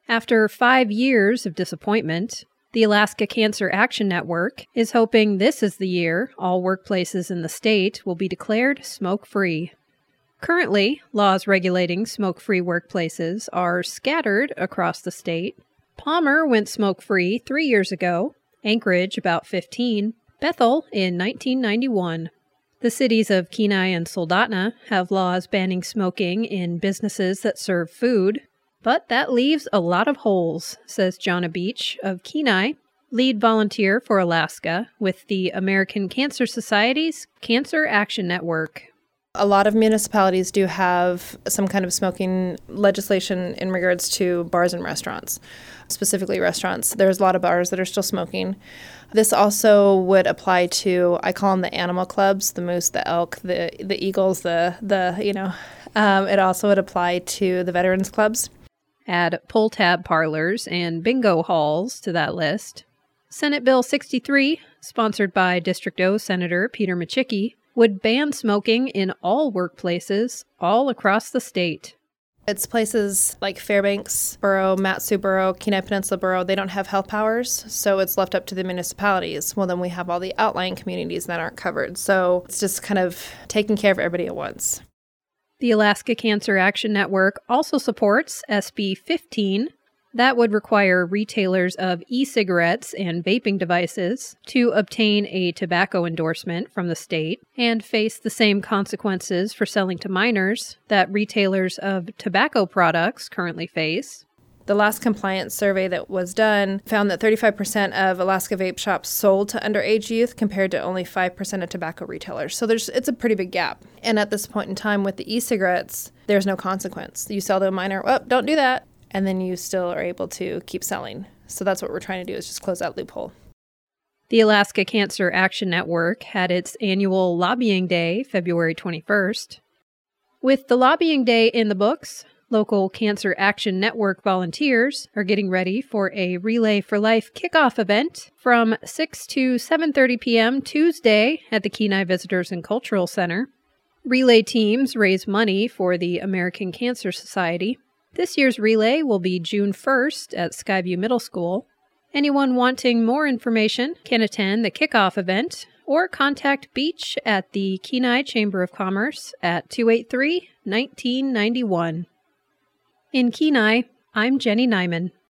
After 5 years of disappointment, the Alaska Cancer Action Network is hoping this is the year all workplaces in the state will be declared smoke-free. Currently, laws regulating smoke-free workplaces are scattered across the state. Palmer went smoke-free 3 years ago, Anchorage about 15, Bethel in 1991. The cities of Kenai and Soldotna have laws banning smoking in businesses that serve food, but that leaves a lot of holes, says Jonna Beach of Kenai, lead volunteer for Alaska with the American Cancer Society's Cancer Action Network. A lot of municipalities do have some kind of smoking legislation in regards to bars and restaurants, specifically restaurants. There's a lot of bars that are still smoking. This also would apply to, I call them the animal clubs, the moose, the elk, the eagles, it also would apply to the veterans clubs. Add pull tab parlors and bingo halls to that list. Senate Bill 63, sponsored by District O Senator Peter Micciche, would ban smoking in all workplaces all across the state. It's places like Fairbanks Borough, Mat-Su Borough, Kenai Peninsula Borough. They don't have health powers, so it's left up to the municipalities. Well, then we have all the outlying communities that aren't covered. So it's just kind of taking care of everybody at once. The Alaska Cancer Action Network also supports SB 15. That would require retailers of e-cigarettes and vaping devices to obtain a tobacco endorsement from the state and face the same consequences for selling to minors that retailers of tobacco products currently face. The last compliance survey that was done found that 35% of Alaska vape shops sold to underage youth compared to only 5% of tobacco retailers. So it's a pretty big gap. And at this point in time with the e-cigarettes, there's no consequence. You sell to a minor, don't do that. And then you still are able to keep selling. So that's what we're trying to do, is just close that loophole. The Alaska Cancer Action Network had its annual lobbying day February 21st. With the lobbying day in the books, local Cancer Action Network volunteers are getting ready for a Relay for Life kickoff event from 6 to 7:30 p.m. Tuesday at the Kenai Visitors and Cultural Center. Relay teams raise money for the American Cancer Society. This year's relay will be June 1st at Skyview Middle School. Anyone wanting more information can attend the kickoff event or contact Beach at the Kenai Chamber of Commerce at 283-1991. In Kenai, I'm Jenny Nyman.